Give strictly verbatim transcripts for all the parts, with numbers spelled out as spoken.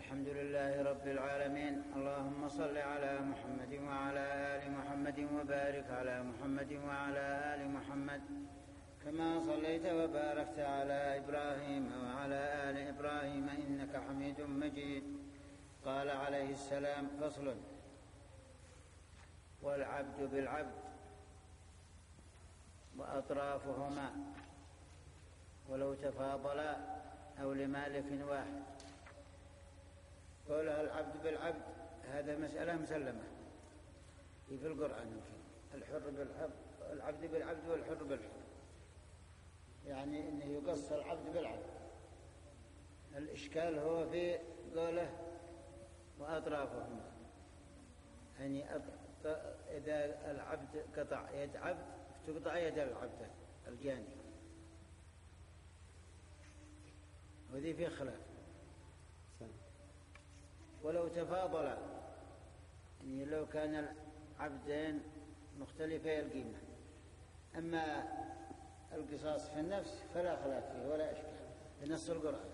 الحمد لله رب العالمين. اللهم صل على محمد وعلى آل محمد وبارك على محمد وعلى آل محمد كما صليت وباركت على إبراهيم وعلى آل إبراهيم إنك حميد مجيد. قال عليه السلام: فصل: والعبد بالعبد وأطرافهما ولو تفاضلا أو لمالك واحد. قولها العبد بالعبد هذا مسألة مسلمة في القرآن. الحر بالحر، العبد بالعبد والحر بالحر، يعني إنه يقص العبد بالعبد. الإشكال هو في قوله وأطرافهما، يعني إذا العبد قطع يد عبد تقطع يد العبد الجاني، وذي فيه خلاف. ولو تفاضلا، يعني لو كان العبدين مختلفي القيمة، أما القصاص في النفس فلا خلاف فيه ولا إشكال بنص القرآن.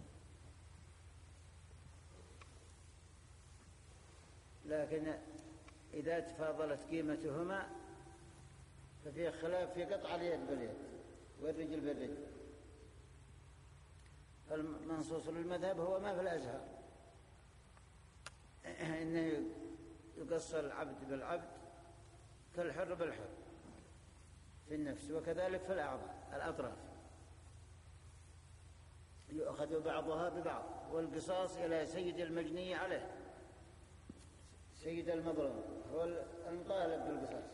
لكن إذا تفاضلت قيمتهما ففيه خلاف في قطع اليد باليد والرجل بالرجل. فالمنصوص للمذهب هو ما في الأزهر، إنه يقص العبد بالعبد كالحر بالحر في النفس، وكذلك في الأعضاء الأطراف يؤخذ بعضها ببعض. والقصاص إلى سيد المجني عليه، سيد المظلوم هو المطالب بالقصاص،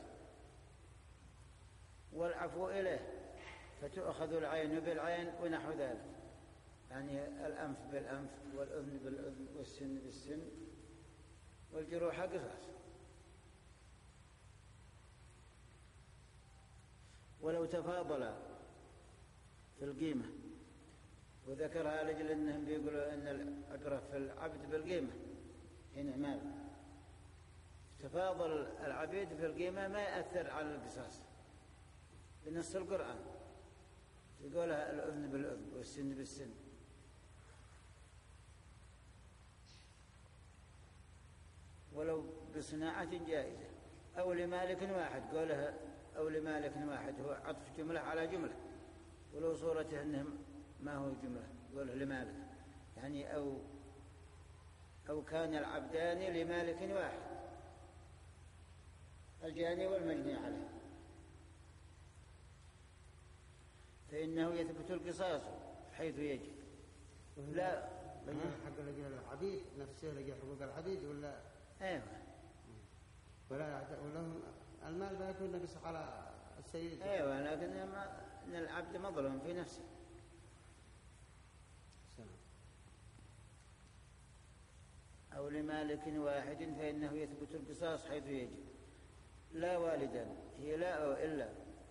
والعفو إليه فتؤخذ العين بالعين ونحو ذلك، يعني الأنف بالأنف والأذن بالأذن والسن بالسن والجروح قصاص. ولو تفاضل في القيمة، وذكرها لجل أنهم بيقولوا أن العبرة في العبد بالقيمة هنا مال. تفاضل العبيد في القيمة ما يأثر على القصاص بنص القرآن، يقولها الأذن بالأذن والسن بالسن. ولو بصناعة جائزة أو لمالك واحد، قولها أو لمالك واحد هو عطف جملة على جملة، ولو صورته أنهم ما هو جملة قوله لمالك، يعني أو أو كان العبدان لمالك واحد، الجاني والمجني عليه، فإنه يثبت القصاص حيث يجب. لا حق العبيد نفسه لقي حقوق العبيد ولا ايوه، ولا ولهم المال بيكون نقص على السيد. ايوه، لكن ان العبد مظلوم في نفسه. سلام. او لمالك واحد فانه يثبت القصاص حيث يجب. لا والدا، هي لا أو إلا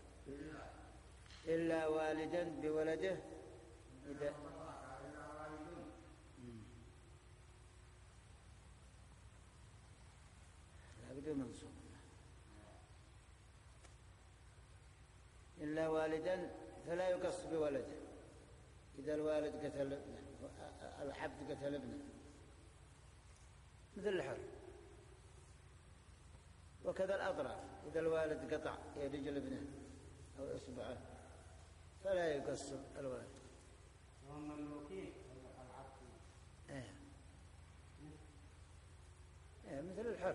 إلا والدا بولده إذا لا بدون منصوب. إلا والدا فلا يقص بولده إذا الوالد قتل ابنه، العبد قتل ابنه مثل الحر. وكذا الأطراف إذا الوالد قطع رجل ابنه أو إصبعه فلا يقص الوالد. هم المملوكين العبد. ايه ايه مثل الحر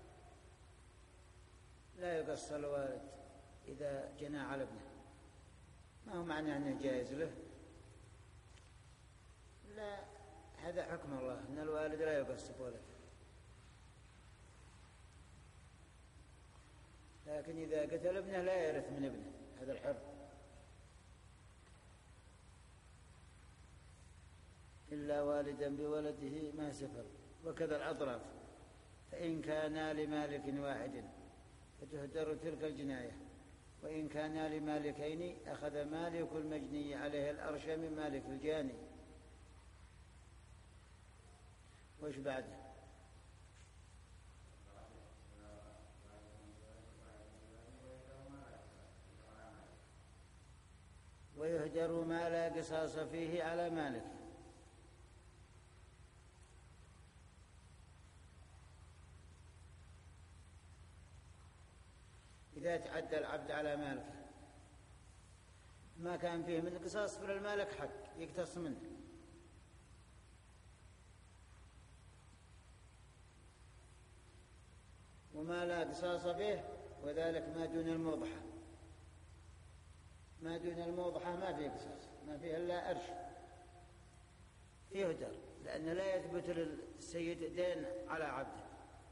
لا يقص الوالد إذا جنى على ابنه، ما هو معنى أنه جائز له، لا، هذا حكم الله أن الوالد لا يقص بولده. لكن إذا قتل ابنه لا يرث من ابنه، هذا الحر. إلا والدا بولده ما سفر. وكذا الأطراف فإن كانا لمالك واحد فتهدر تلك الجناية، وإن كانا لمالكين أخذ مالك المجني عليه الأرش من مالك الجاني. وش بعده؟ ويهدر ما لا قصاص فيه على مالك. إذا تعدى العبد على مالك ما كان فيه من قصاص فللمالك حق يقتص منه. وما لا قصاص به وذلك ما دون الموضحة. ما دون الموضحة ما فيه قصاص، ما فيه إلا أرش يهدر، لأنه لا يثبت للسيد دين على عبده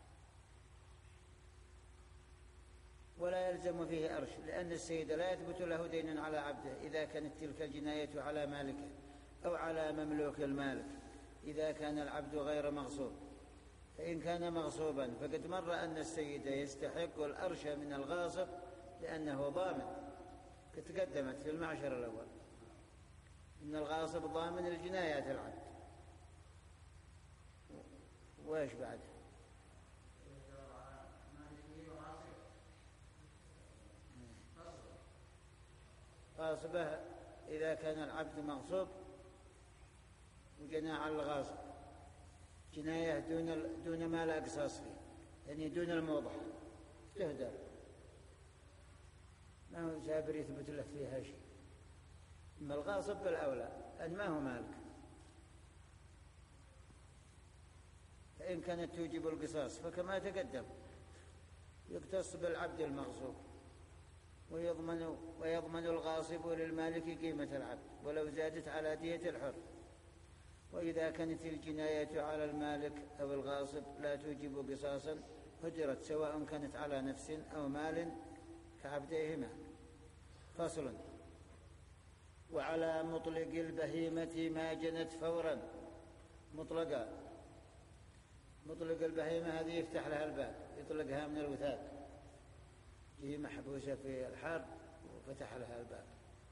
ولا يلزم فيه أرش، لأن السيد لا يثبت له دين على عبده إذا كانت تلك الجناية على مالكه أو على مملوك المالك إذا كان العبد غير مغصوب. فإن كان مغصوبا فقد مر أن السيد يستحق الأرش من الغاصب لأنه ضامن، تقدمت في المعشر الأول إن الغاصب ضامن الجنايات العبد. وإيش بعد؟ غاصبه إذا كان العبد مغصوب وجنى على الغاصب جناية دون دون ما لا قصاص فيه، يعني دون الموضح تهدر، ما هو جابر يثبت لك فيها شيء. أما الغاصب بالأولى أن ما هو مالك، فإن كانت توجب القصاص فكما تقدم يقتص بالعبد المغصوب ويضمن, ويضمن الغاصب للمالك قيمة العبد ولو زادت على دية الحر. وإذا كانت الجناية على المالك أو الغاصب لا توجب قصاصا هجرت سواء كانت على نفس أو مال كعبديهما. فصل. وعلى مطلق البهيمة ما جنت فورا مطلقا. مطلق البهيمة هذه يفتح لها الباب، يطلقها من الوثاق، هي محبوسة في الحرب وفتح لها الباب.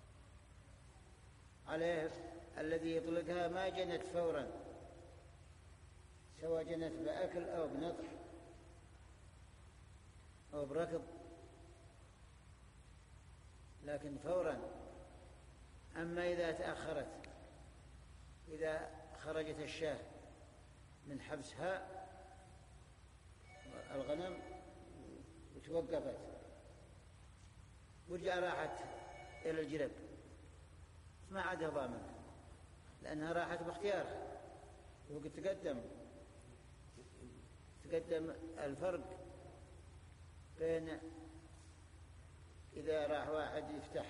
عليه الذي يطلقها ما جنت فورا، سواء جنت بأكل أو بنطح أو بركض، لكن فورا. أما إذا تأخرت، إذا خرجت الشاة من حبسها الغنم وتوقفت ورجع راحت إلى الجرب ما عاد ضامن، لأنها راحت باختيارها. وقد تقدم تقدم الفرق بين إذا راح واحد يفتح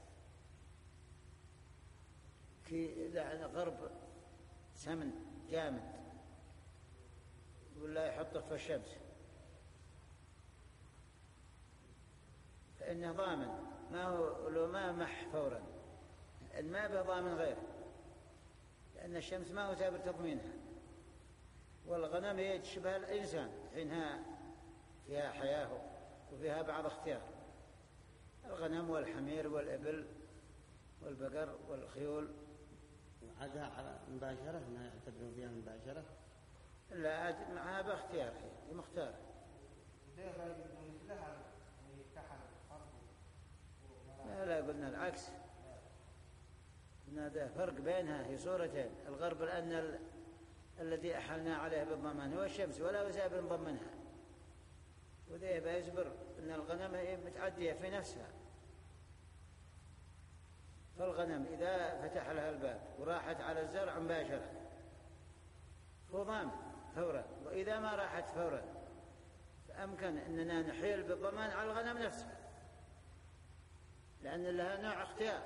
كي إذا غرب سمن جامد ولا يحطه في الشمس فإنه ضامن، ما هو لو ما مح فورا الماء به ضامن غيره، لأن الشمس ما هو تابر تضمينها. والغنم هي تشبه الإنسان حينها فيها حياة وفيها بعض اختيار. الغنم والحمير والإبل والبقر والخيول عادها على مباشرة، ما يعتبرون فيها مباشرة، لا عاد معها باختيار، هي مختار. لا لا قلنا العكس، قلنا ده فرق بينها، هي صورتين. الغرب لأن ال... الذي أحلنا عليه بالضمان هو الشمس ولا وساب نضمنها، وذي بيصبر أن الغنم هي متعدية في نفسها. فالغنم إذا فتح لها الباب وراحت على الزرع مباشرة هو ضامن فورا، وإذا ما راحت فورا فأمكن أننا نحيل بالضمان على الغنم نفسها، لأن لها نوع اختيار.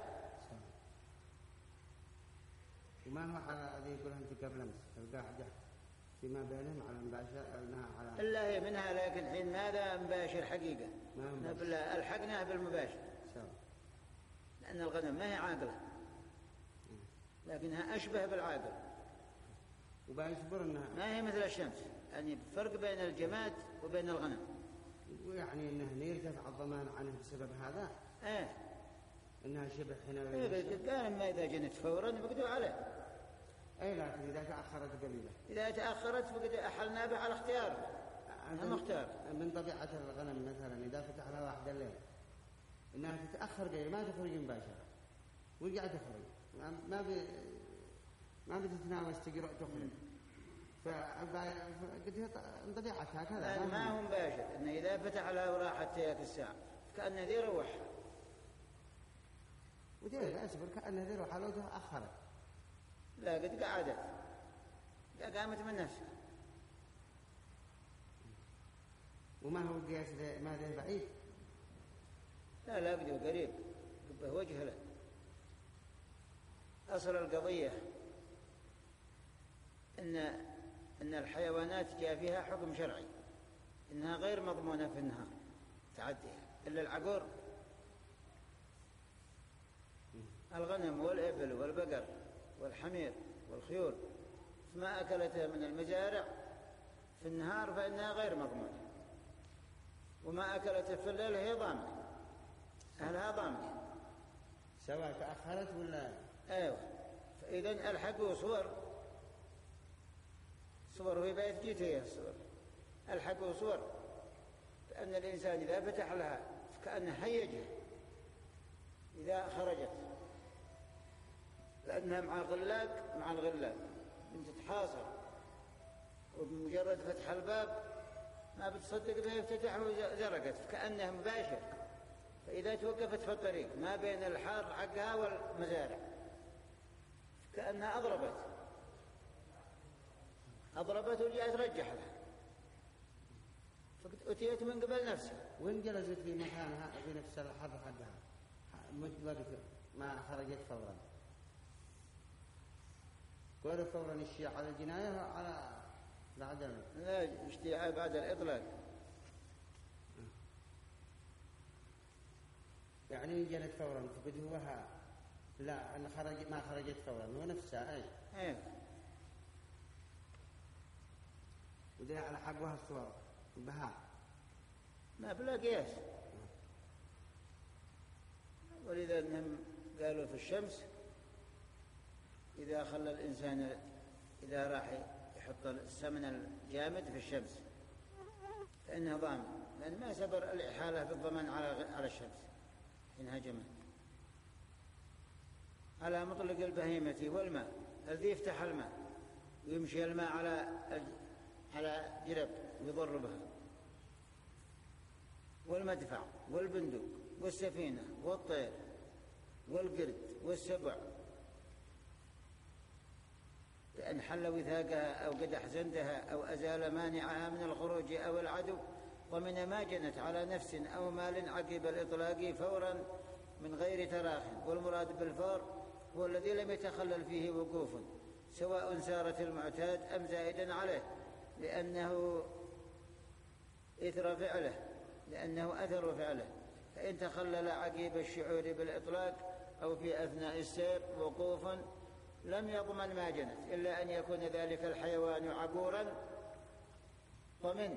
وما هو على هذه يقولها أنت قبل أمس القاعدة فيما بينهم على مباشر أنها على إلا هي منها، لكن حين ماذا مباشر حقيقة نبلا الحقناها بالمباشر سوا. لأن الغنم ما هي عاقلة لكنها أشبه بالعاقل، وبيصبر أنها ما هي مثل الشمس، يعني فرق بين الجماد وبين الغنم. ويعني أنه يرتفع الضمان عنه بسبب هذا ايه انها شبه هنا. إيه قال ما اذا جنت فورا بقدوا عليه. اي لكن اذا تاخرت قليلا، اذا تاخرت فقد احلنا به على اختيار مختار. من طبيعه الغنم مثلا اذا فتح لها واحد الليل انها تتاخر قليلا ما تخرج مباشره ورجع تخرج، ما بي ما بتتناوش تقرا تخرج، فقد طبيعتها كذا. ما هو مباشر، انه اذا فتح لها وراحت تلك الساعه كأنه ذي روح. ودير أصبر كأنه ذي روح لو تأخرت. لا قد قعدت قامت من نفسها. وما هو قياس ما ذا بعيد؟ لا لا بدو قريب به وجه له. أصل القضية إن إن الحيوانات جاء فيها حكم شرعي إنها غير مضمونة في النهار تعديها إلا العقور. الغنم والإبل والبقر والحمير والخيول ما أكلتها من المزارع في النهار فإنها غير مضمونة، وما أكلتها في الليل هي ضامنة، أهلها ضامنة سواء تأخرت ولا. أيوة. فإذن ألحقوا صور صور في بيت جيت هي الصور ألحقوا صور لأن الإنسان إذا فتح لها كأنه هيجها إذا خرجت، لأنها مع غلاق مع الغلاق بتتحاصر، وبمجرد فتح الباب ما بتصدق به يفتتح وزرقت كأنها مباشر. فإذا توقفت في الطريق ما بين الحار حقها والمزارع كأنها أضربت أضربت وجاءت رجح لها فأتيت من قبل نفسها. وإن جلست في مكانها في نفس الحر حقها مجبرة ما خرجت فورا. قالوا فورا الشيعة على الجناية وعلى العدم. لا اشتياع بعد الإطلاق. يعني جلت فورا فبدوها لا أن خرج ما خرجت فورا هو نفسها أي. إيه. ودي على حقها الصور بها ما بلا قياس. ولذا أنهم قالوا في الشمس إذا خلى الإنسان إذا راح يحط السمن الجامد في الشمس فإنه ضامن، لأن ما سبر الإحالة بالضمان على على الشمس إنها جمد. على مطلق البهيمة والماء الذي يفتح الماء ويمشي الماء على على جرب ويضر بها، والمدفع والبندق والسفينة والطير والقرد والسبع لأن حل وثاقها أو قدح زندها أو أزال مانعها من الخروج أو العدو، ومن ما جنت على نفس أو مال عقب الإطلاق فورا من غير تراخ. والمراد بالفور هو الذي لم يتخلل فيه وقوف سواء سارت المعتاد أم زائدا عليه لأنه إثر فعله لأنه أثر فعله. فإن تخلل عقيب الشعور بالإطلاق أو في أثناء السير وقوف لم يضمن ما جنت إلا أن يكون ذلك الحيوان عقورا ضمن.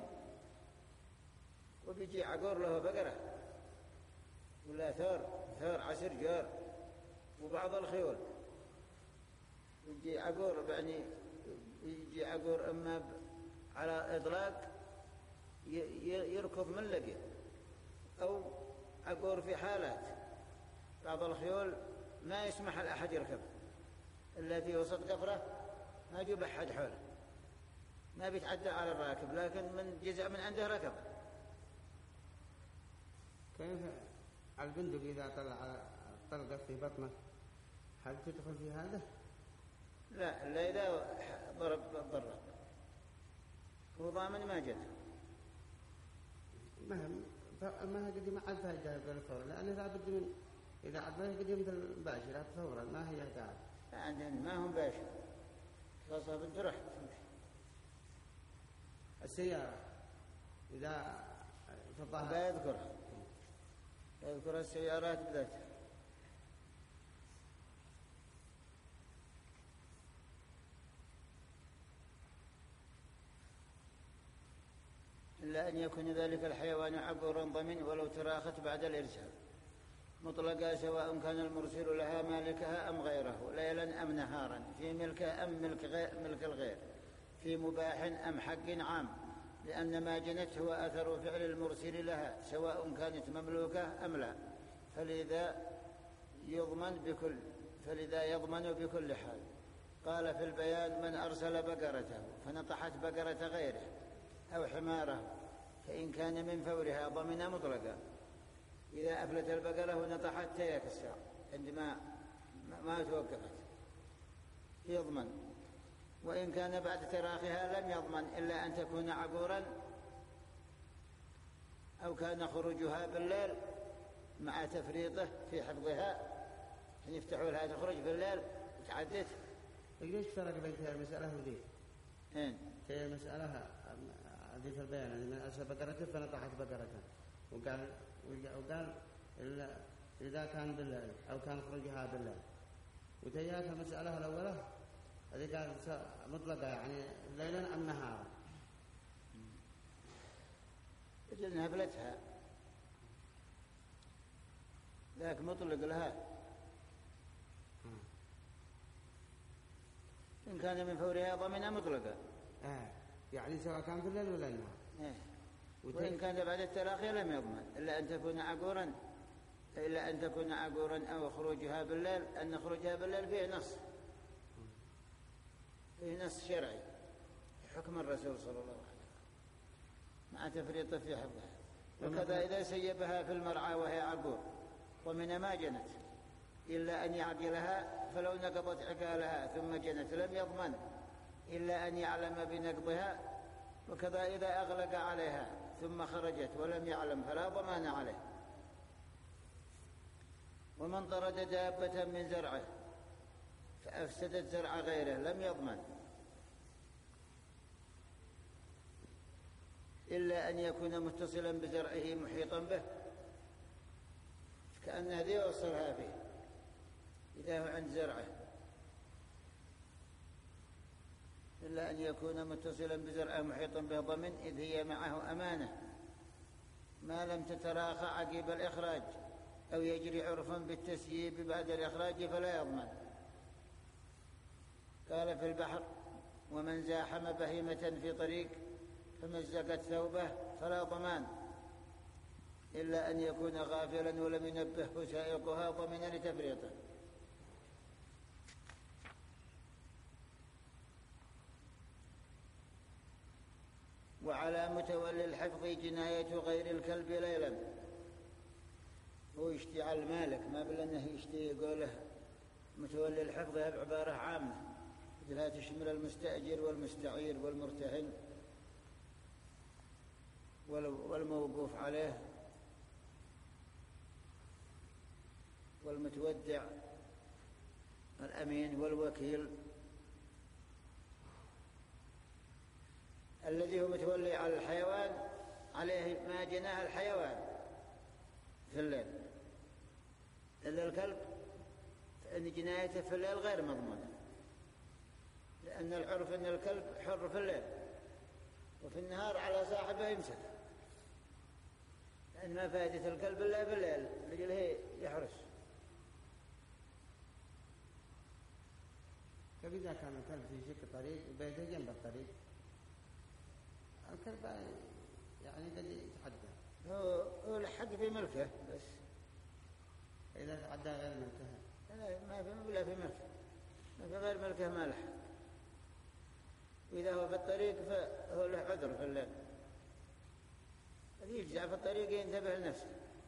وبيجي عقور له بقرة ولا ثور ثور عسر جار وبعض الخيول يجي عقور يعني يجي عقور إما على إطلاق يركض من لقي أو عقور في حالات بعض الخيول ما يسمح لأحد يركب إلا في وسط قفرة ما يجيب أحد حوله ما بيتعدى على الراكب لكن من جزء من عنده ركب. كيف البندق إذا طلع طلقة في بطنه هل تدخل في هذا؟ لا إلا إذا ضرب ضرب هو ضامن ما جد. ما ما قد ما عاد فائدة بالفور لأن إذا بد من إذا عاد ما قد مثل الباشرة فورا ما هي قاعد. عندنا ما هم باشر خاصة بنترح. السيارة إذا فضها لا يذكرها يذكر السيارات بذاتها. إلا أن يكون ذلك الحيوان عقورا ضمن ولو تراخت بعد الإرسال مطلقا سواء كان المرسل لها مالكها أم غيره ليلا أم نهارا في ملكها أم ملك, غير ملك الغير في مباح أم حق عام لأن ما جنت هو أثر فعل المرسل لها سواء كانت مملوكة أم لا فلذا يضمن بكل فلذا يضمن بكل حال. قال في البيان من أرسل بقرته فنطحت بقرة غيره أو حماره فإن كان من فورها ضمن مطلقا إذا أفلت البقرة ونطحت تيك الساعة عندما ما توقفت يضمن، وإن كان بعد تراخيها لم يضمن إلا أن تكون عبورا أو كان خروجها بالليل مع تفريطه في حفظها، أن يفتحوا لها تخرج بالليل وتعدت. ليش فرق بين المسألة وذي؟ إيه؟ هي مسألة حديث البيان أن من أسى بقرته فنطحت بقرته، وقال وقال إذا كان بالليل أو كان خروجها بالليل. وتياك المسألة الأولى هذه كانت مطلقة يعني ليلا أم نهارا. يجب هبلتها ذاك مطلق لها إن كان من فورها ضمن مطلقة. آه. يعني سواء كان في الليل ولا النهار. إيه. وإن كان بعد التراخي لم يضمن إلا أن تكون عقورا إلا أن تكون عقورا أو خروجها بالليل، أن خروجها بالليل فيه نص فيه نص شرعي حكم الرسول صلى الله عليه وسلم مع تفريطه في حفظها. وكذا إذا سيبها في المرعى وهي عقور ومن ما جنت إلا أن يعقلها، فلو نقضت عقالها ثم جنت لم يضمن إلا أن يعلم بنقضها. وكذا إذا أغلق عليها ثم خرجت ولم يعلم فلا ضمان عليه. ومن طرد دابة من زرعه فأفسدت زرع غيره لم يضمن إلا أن يكون متصلا بزرعه محيطا به، كأن هذه يوصلها فيه إذا هو عند زرعه، إلا أن يكون متصلا بزرعه محيطا به ضمن، إذ هي معه أمانة ما لم تتراخى عقب الإخراج أو يجري عرفا بالتسييب بعد الإخراج فلا يضمن. قال في البحر: ومن زاحم بهيمة في طريق فمزقت ثوبه فلا ضمان إلا أن يكون غافلا ولم ينبهه سائقها ضمن لتفريطه. وعلى متولي الحفظ جناية غير الكلب ليلا. هو يشتي على المالك، ما بل أنه يشتي يقوله متولي الحفظ هذه عبارة عامة لا تشمل المستأجر والمستعير والمرتهن والموقوف عليه والمتودع الأمين والوكيل. الذي هو متولي على الحيوان عليه ما جناه الحيوان في الليل، إلا الكلب فإن جنايته في الليل غير مضمونة، لأن العرف أن الكلب حر في الليل وفي النهار على صاحبه يمسك، لأن ما فائدة الكلب إلا في الليل رجله يحرس. فإذا كان الكلب في شق طريق وبيته جنب الطريق الكلب يعني قد يتحدى، هو هو الحق في ملكه، بس إذا تعدى غير ملكه ما في ولا في ملكه، ما في غير ملكه ما له. وإذا هو في الطريق فهو له عذر في الليل، يجزع في الطريق ينتبه لنفسه.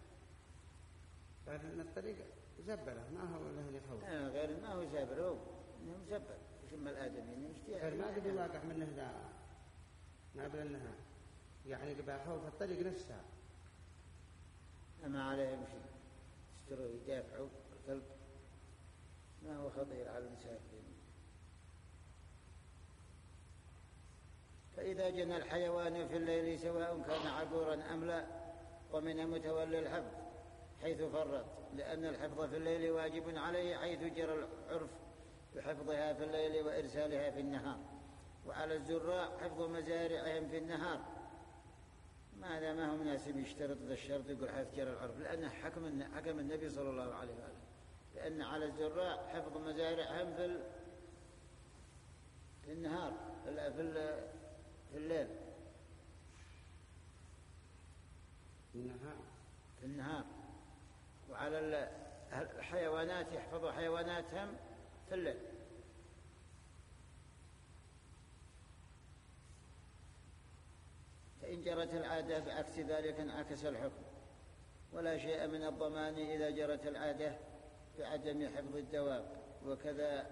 لكن الطريق زبله ما هو له يخوف. آه غير ما هو زابر، هو إنه مزبل يسمى الآدمي غير ما قد يواقع منه ذا ما بل أنها يعني قبل خوف الطريق نفسها أما عليهم شيء يستروا يدافعوا الكلب ما هو خطير على المساكين. فإذا جنى الحيوان في الليل سواء كان عقورا أم لا ومن متولي الحفظ حيث فرط، لأن الحفظ في الليل واجب عليه حيث جرى العرف بحفظها في الليل وإرسالها في النهار. وعلى الزراع حفظ مزارعهم في النهار. ماذا ما هو مناسب يشترط ذا الشرط يقول حيث جرى العرف، لأنه حكم حكم النبي صلى الله عليه وآله، لأن على الزراع حفظ مزارعهم في في النهار في في الليل في النهار في النهار وعلى الحيوانات يحفظوا حيواناتهم في الليل. فإن جرت العادة بعكس ذلك انعكس الحكم. ولا شيء من الضمان إذا جرت العادة بعدم حفظ الدواب. وكذا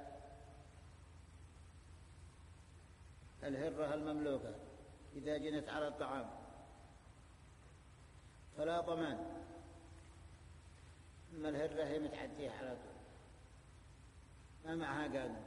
الهرة المملوكة إذا جنت على الطعام فلا ضمان. أما الهرة هي متعدية على طول ما معها قانون.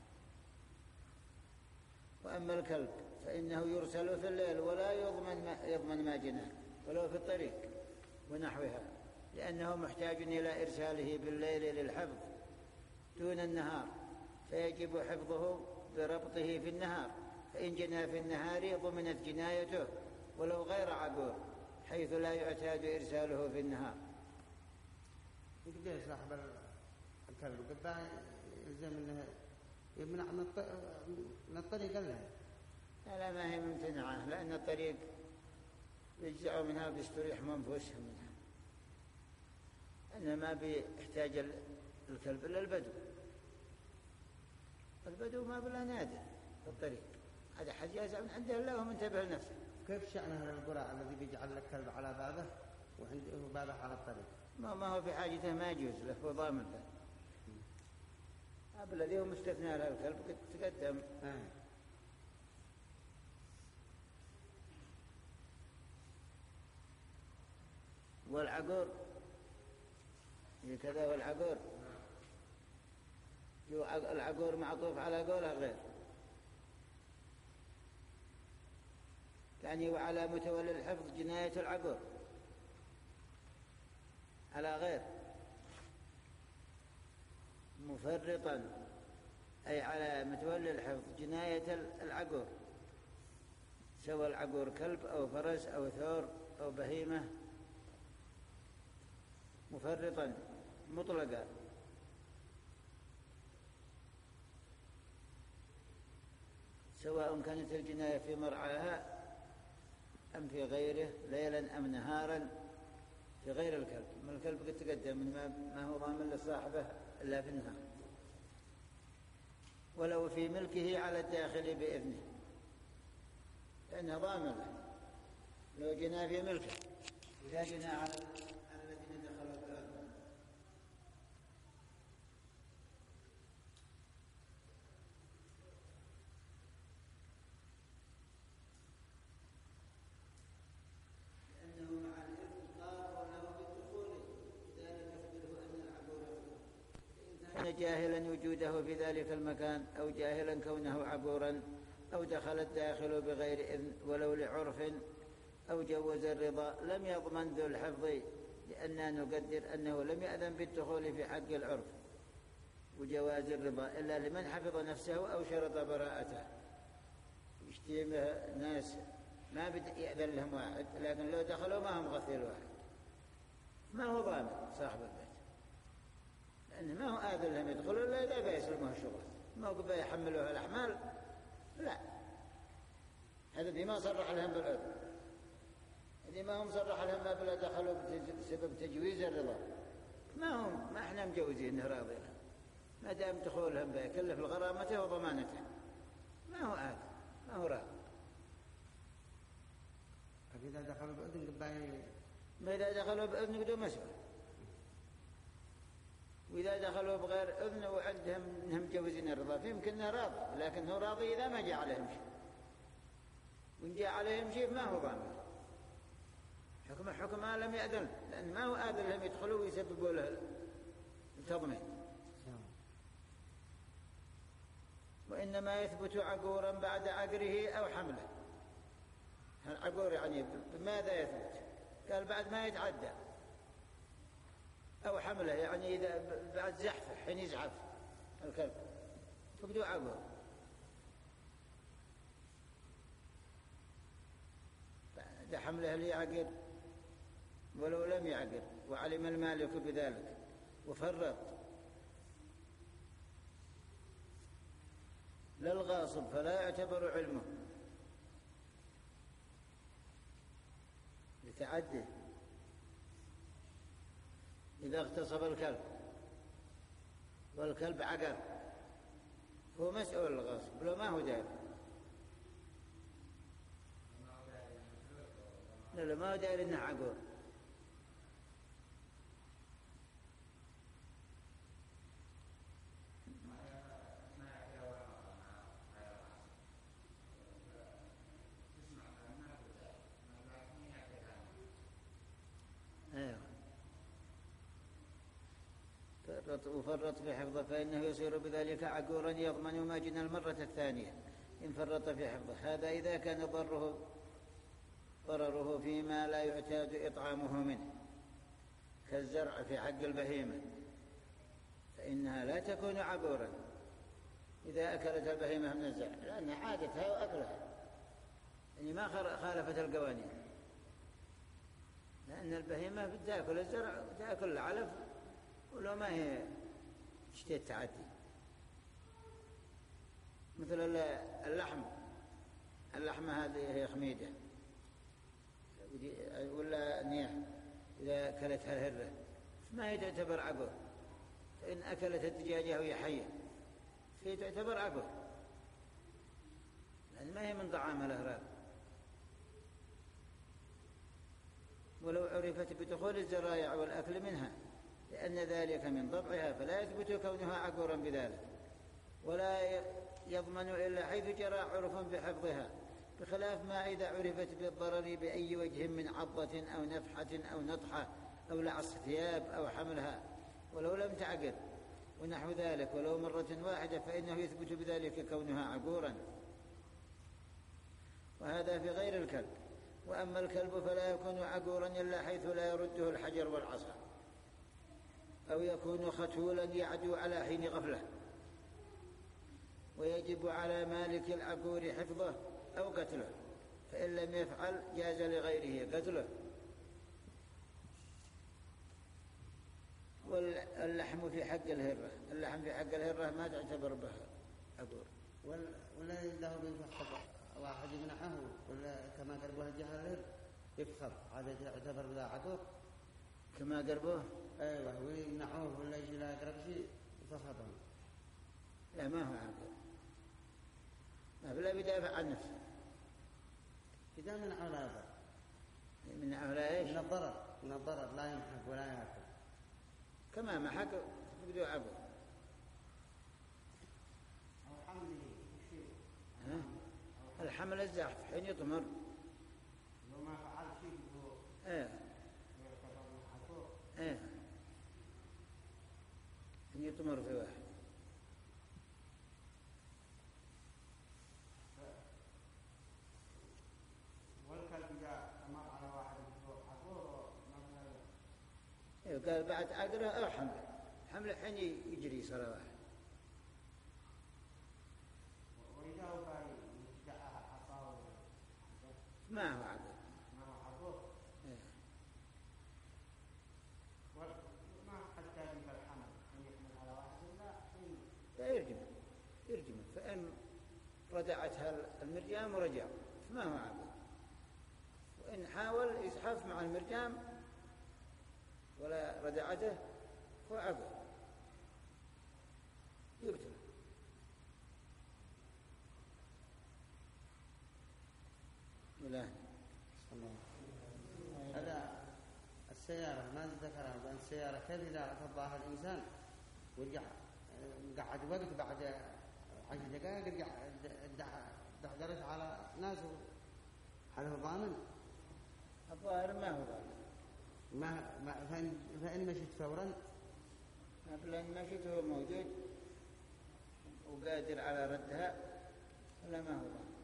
وأما الكلب فإنه يرسل في الليل ولا يضمن ما, يضمن ما جناه ولو في الطريق ونحوها، لأنه محتاج إلى إرساله بالليل للحفظ دون النهار، فيجب حفظه بربطه في النهار، فإن جنى في النهار ضمنت جنايته ولو غير عقور، حيث لا يعتاد إرساله في النهار. يقدر صاحب الكلب وقد يلزم انه يمنع من الطريق له. لا ما هي ممتنعة، لأن الطريق يجزعوا منها ويستريح منفوسهم منها. أنه ما بيحتاج الكلب إلا البدو. البدو ما بلا نادر في الطريق، هذا حد يزع من عنده الله وهو منتبه لنفسه. كيف شأنه القرى الذي بيجعل لك كلب على بابه وعنده بابه على الطريق؟ ما ما هو في حاجته، ما يجوز له، هو ضامن له. هذا الذي هو مستثنى له الكلب قد تقدم. آه. والعقور كذا. والعقور العقور معطوف على قوله غير، يعني وعلى متولي الحفظ جناية العقور على غير مفرطا، أي على متولي الحفظ جناية العقور، سوى العقور كلب أو فرس أو ثور أو بهيمة، مفرطا مطلقا. سواء كانت الجناية في مرعاها أم في غيره، ليلا أم نهارا، في غير الكلب. من الكلب قد تقدم من ما هو ضامن لصاحبه إلا في النهار، ولو في ملكه على الداخل بإذنه، لأنه ضامن له لو جنى في ملكه. إذا جنى على الذين دخلوا الأرض لأنه مع الإذن قال له بالدخول، ذلك يخبره أن العبور كان جاهلا وجوده في ذلك المكان، أو جاهلا كونه عبورا، أو دخل الداخل بغير إذن ولو لعرف، أو جوز الرضا، لم يضمن ذو الحفظ، لأننا نقدر أنه لم يأذن بالدخول في حق العرف وجواز الرضا إلا لمن حفظ نفسه أو شرط براءته. يشتمه ناس ما بدأ يأذن لهم واحد، لكن لو دخلوا ما هم غثيل واحد، ما هو ضامن صاحب البيت، لأنه ما هو آذن لهم يدخلوا إلا إذا بيسلموا الشغل، ما هو قبل يحملوها الأحمال، لا، هذا دي ما صرح لهم بالعذر، هذه ما هم صرح لهم ما بلا دخلوا بسبب تجويز الرضا، ما هم ما احنا مجوزين راضي لهم، ما دام دخولهم بيكلف الغرامته وضمانته، ما هو آذن، ما هو راضي. إذا دخلوا بإذن قبائل، ما إذا دخلوا بإذن بدون مسؤول، وإذا دخلوا بغير إذن وعندهم إنهم مجوزين الرضا فيمكنه راضي، لكن هو راضي إذا ما جاء عليهم شيء، وإن جاء عليهم شيء ما هو ضامن. حكم حكم ما لم يأذن، لأن ما هو آذن لهم يدخلوا ويسببوا له التضمين. وإنما يثبت عقورا بعد عقره أو حمله. العقور يعني بماذا يثبت؟ قال بعد ما يتعدى، أو حمله يعني إذا بعد زحفه حين يزحف الكلب تبدو عقور. بعد حمله ليعقر ولو لم يعقر وعلم المالك بذلك وفرط، للغاصب فلا يعتبر علمه لتعدي. إذا اغتصب الكلب والكلب عقر هو مسؤول الغاصب لو ما هو داري، لا ما هو داري إنه عقور، وفرط في حفظه فإنه يصير بذلك عقورا يضمن ما جنى المرة الثانية إن فرط في حفظه. هذا إذا كان ضره ضرره فيما لا يعتاد إطعامه منه كالزرع في حق البهيمة، فإنها لا تكون عقورا إذا أكلت البهيمة من الزرع، لأن عادتها وأكلها، يعني ما خالفت القوانين، لأن البهيمة بتأكل الزرع وتأكل العلف ولو ما هي تشتهي التعدي. مثل اللحم، اللحمة هذه هي خميدة ولا نيح، إذا أكلتها الهرة ما هي تعتبر عقور، فإن أكلت الدجاجة وهي حية فهي تعتبر عقور، لأن ما هي من طعام الأهراب. ولو عرفت بدخول الزرائع والأكل منها لأن ذلك من طبعها فلا يثبت كونها عقورا بذلك، ولا يضمن إلا حيث جرى عرف بحفظها، بخلاف ما إذا عرفت بالضرر بأي وجه من عضة أو نفحة أو نطحة أو لعص ثياب أو حملها ولو لم تعقل ونحو ذلك ولو مرة واحدة، فإنه يثبت بذلك كونها عقورا، وهذا في غير الكلب. وأما الكلب فلا يكون عقورا إلا حيث لا يرده الحجر والعصا، أو يكون ختولا يعدو على حين غفلة، ويجب على مالك العقور حفظه أو قتله، فإن لم يفعل جاز لغيره قتله. واللحم في حق الهرة، اللحم في حق الهرة ما تعتبر به عقور. ولا له بيفخر واحد يمنعه ولا كما قربوه الجهة الهر يفخر، هذا يعتبر ذا عقور كما قربوه. أيوة، ويمنعوه ولا يجي لا يقرب شيء يفخرهم. لا ما هو عقور، ما بلا بدافع عن نفسه. إذا منعه لا يضر، منعه لا إيش؟ من الضرر، من الضرر لا يمحق ولا يأكل كما محق بدو عقور. الحمل الزحف حين يطمر لو ما فعل شيء هو ايه ايه حين يطمر في واحد. والكلب جاء مر على واحد عقور ايه قال بعد عقره او حمله، حمله حين يجري صار واحد ما هو عقور. ما هو عقور. إيه. وما حتى يجب الحمل أن يحمل على واحد إلا حين لا يرجم يرجم فإن ردعتها المرجام ورجع فما هو عقور، وإن حاول يزحف مع المرجام ولا ردعته هو عقور يقتل. لا هذا السيارة ما ذكرها، بأن السيارة كيف إذا فضاها الإنسان ورجع قعد وقت بعد عشر دقائق رجع دحدرت على ناس، هل هو ضامن؟ الظاهر ما هو ضامن. ما ما فإن, فإن مشيت فورا فإن مشيت هو موجود وقادر على ردها ولا ما هو ضامن.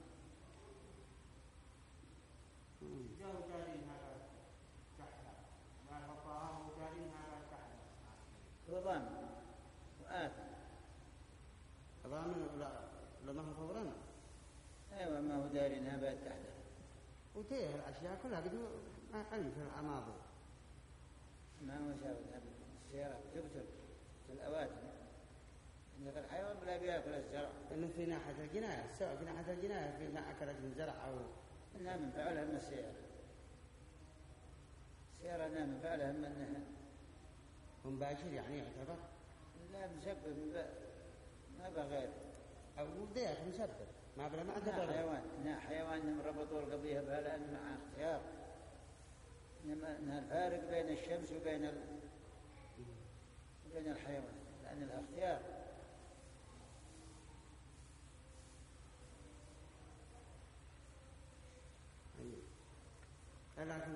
جاءوا جارين هذا تحت ما فطاهم وجارين هذا تحت هو ضامن وآثم. ضامن ولا لما هو فورا؟ أيوة ما هو داري إنها بعد تحت. وتيه الأشياء كلها بدو علم في الأماضي. ما هو شاهد أبدا. السيارة تبتل في الأواتم إنك الحيوان بلا بيأكل الزرع. إنه في ناحية الجناية، سواء في ناحية الجناية في ما أكلت من زرع أو إنها من فعلها من السيارة. السيارة إنها من فعلها من أنها مباشر يعني يعتبر؟ لا مسبب ما بغير أو ضيق مسبب ما بلا ما إنها حيوان إنها حيوان إنهم ربطوا القضية بها لأن مع اختيار، إنها الفارق بين الشمس وبين ال... وبين الحيوان لأن الاختيار. لكن